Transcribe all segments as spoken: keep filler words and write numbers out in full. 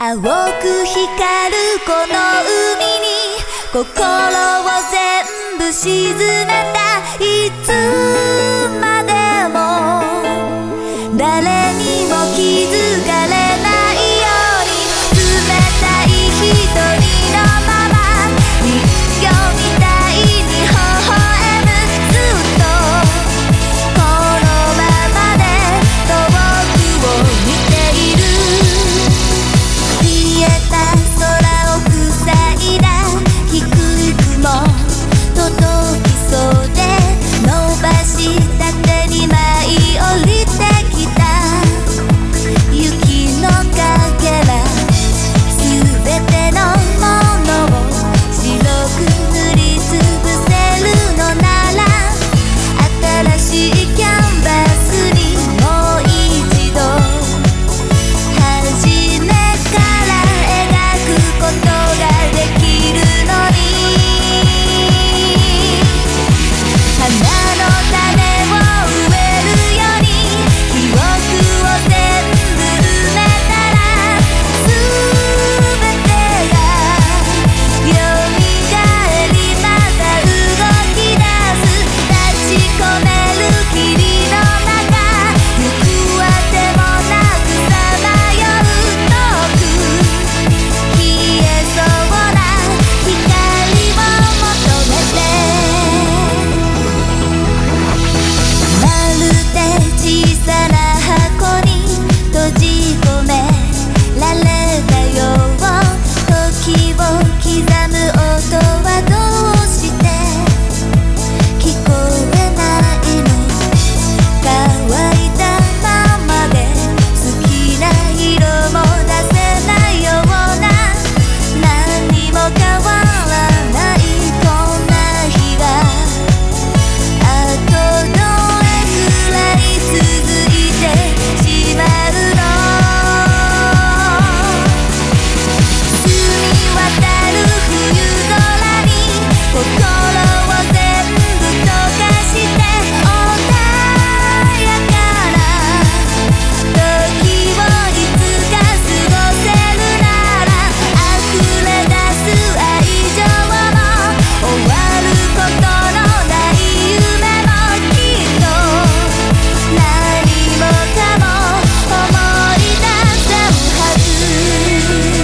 青く光るこの海に心を全部沈めた。いつまでも誰にも気づかれないように冷たい瞳のまま人形みたいに微笑む。ずっとこのままで遠くを見ている。消えた空を塞いだ低い雲届きそうで伸ばした手に舞い降りてきた。雪のかけら全てのものを白く塗りつぶせるのなら新しいキャンバスにもう一度初めから描くことができるのに。花の種を植えるように記憶を全部埋めたら全てが蘇りまた動き出す。立ち込める霧の中行くあてもなくさまよう。遠く消えそうな光を求めてまるで小さな箱に閉じ込められたよう。時を刻む音はどうして聞こえないの。乾いたままで好きな色も出せないような何にも変わらないこんな日があとどれくらい続いてしまうの。澄み渡る冬空に心を全部溶かして穏やかな時をいつか過ごせるなら溢れ出す愛情も終わることのない夢もきっと何もかも思い出せるはず。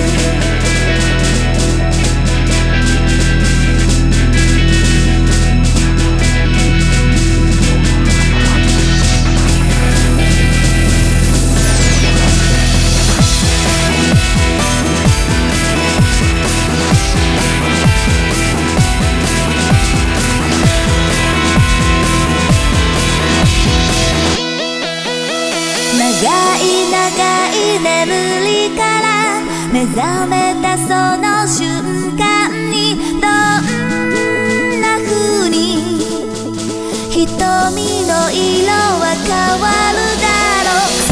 長い長い眠りから目覚めたその瞬間にどんな風に瞳の色は変わるだろう。